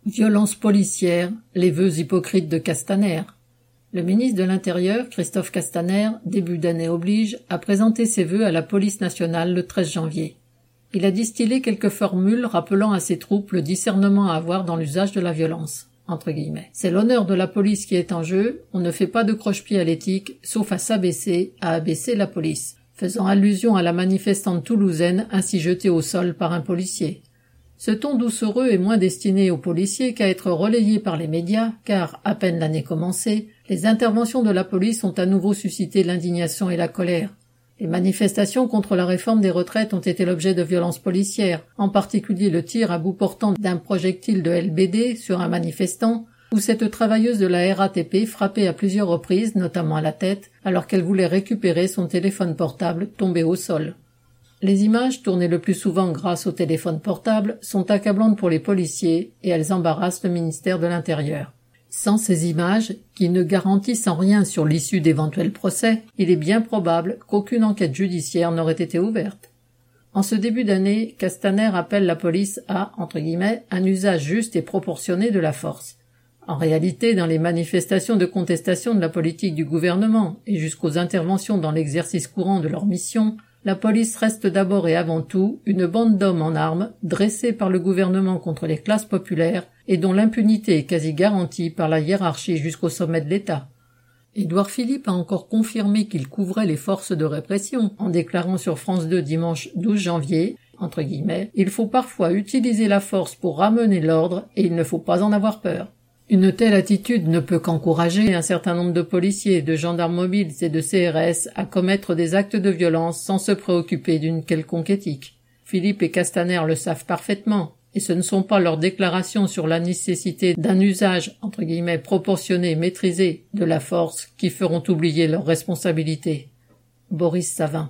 Violence policière, les vœux hypocrites de Castaner. Le ministre de l'Intérieur, Christophe Castaner, début d'année oblige, a présenté ses vœux à la police nationale le 13 janvier. Il a distillé quelques formules rappelant à ses troupes le discernement à avoir dans l'usage de la violence, entre guillemets. C'est l'honneur de la police qui est en jeu, on ne fait pas de croche-pied à l'éthique, sauf à s'abaisser, à abaisser la police, faisant allusion à la manifestante toulousaine ainsi jetée au sol par un policier. Ce ton doucereux est moins destiné aux policiers qu'à être relayé par les médias, car, à peine l'année commencée, les interventions de la police ont à nouveau suscité l'indignation et la colère. Les manifestations contre la réforme des retraites ont été l'objet de violences policières, en particulier le tir à bout portant d'un projectile de LBD sur un manifestant, ou cette travailleuse de la RATP frappée à plusieurs reprises, notamment à la tête, alors qu'elle voulait récupérer son téléphone portable tombé au sol. Les images, tournées le plus souvent grâce au téléphone portable, sont accablantes pour les policiers et elles embarrassent le ministère de l'Intérieur. Sans ces images, qui ne garantissent en rien sur l'issue d'éventuels procès, il est bien probable qu'aucune enquête judiciaire n'aurait été ouverte. En ce début d'année, Castaner appelle la police à, entre guillemets, un usage juste et proportionné de la force. En réalité, dans les manifestations de contestation de la politique du gouvernement et jusqu'aux interventions dans l'exercice courant de leur mission, la police reste d'abord et avant tout une bande d'hommes en armes dressés par le gouvernement contre les classes populaires et dont l'impunité est quasi garantie par la hiérarchie jusqu'au sommet de l'État. Édouard Philippe a encore confirmé qu'il couvrait les forces de répression en déclarant sur France 2 dimanche 12 janvier, entre guillemets, « Il faut parfois utiliser la force pour ramener l'ordre et il ne faut pas en avoir peur ». Une telle attitude ne peut qu'encourager un certain nombre de policiers, de gendarmes mobiles et de CRS à commettre des actes de violence sans se préoccuper d'une quelconque éthique. Philippe et Castaner le savent parfaitement, et ce ne sont pas leurs déclarations sur la nécessité d'un usage, entre guillemets, proportionné, maîtrisé, de la force qui feront oublier leurs responsabilités. Boris Savin.